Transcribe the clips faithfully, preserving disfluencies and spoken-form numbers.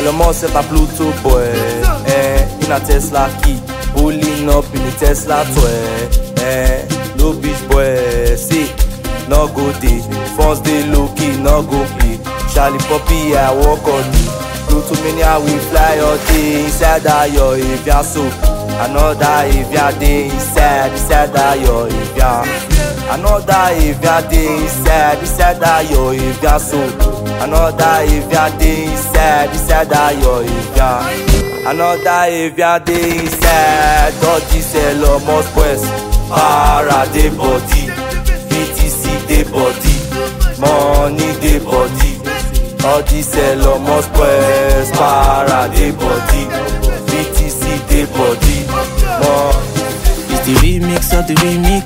Elon Musk set a Pluto boy, eh, in a Tesla key, pulling up in the Tesla toy, eh, no bitch boy, see, no go day, phones they low key, no go play, Charlie Poppy, I walk on me, Pluto mania we fly all day, inside that yo, if ya so, another if ya day, inside, inside that yo, if ya, another if ya day, inside, inside that yo, if ya so, another if ya day, inside, inside that yo, if ya, another if ya day, inside, dodgy sell almost west, para de body, B T C de body, money de body, all this sell almost west, para de body, B T C de body, money. It's the remix of the remix.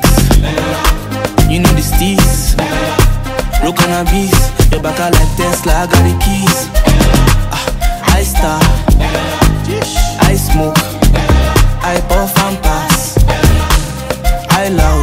You know the steez. Roll cannabis. Your back out like Tesla, I got the keys. Ah, I star. I smoke. I puff and pass. I loud.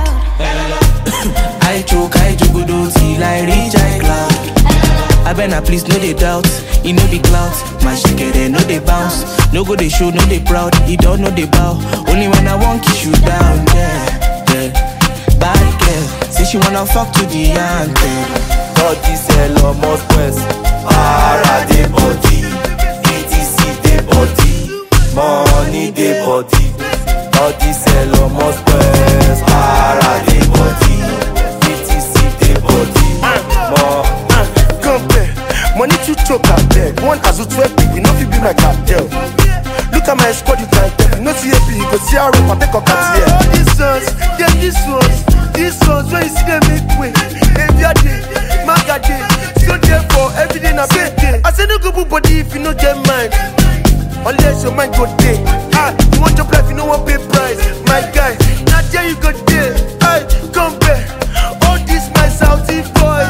I choke, I jugudo till I reach I cloud. I better please no they doubt. You know the clouds. My shake no they bounce. No go they show, no they proud. He don't know they bow. Only when I want kiss you down, yeah, yeah. Bad girl, say she wanna fuck to the anthem. Dodgy sell almost west, para de body, B T C de body, money de body. Dodgy sell almost west, para de body, B T C de body, money. Compare, money to choke out there. One as a twelve people, no fit be my cartel. Look at my squad, you can't tell. No C A P, you go see how I take a cat here. All these ones, yeah, these ones, these ones, when you see them make way. Every day, maga day, so therefore, every day na big day. I say no go put body if you no get mind. Unless your mind go day. Ah, you want your life, you no want pay price. My guy, now there you go day. I compare, all these my Saudi boys.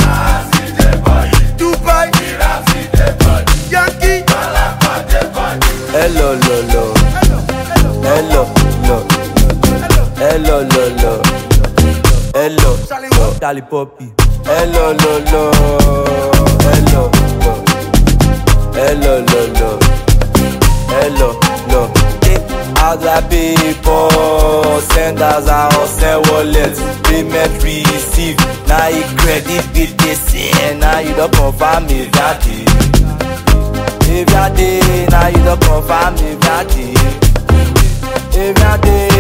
Dubai, Yankee. Hello, lo, lo. Hello, lo. Hello, lo, lo. Hello, lo. Charlie Poppy. Hello, lo, lo. Hello, lo. Hello, lo, lo. Hello, lo. As la people send us our send wallet, payment receive. Now you credit with this, and now you don't confirm me that day. If ya day, now you don't confirm if ya day. If ya day,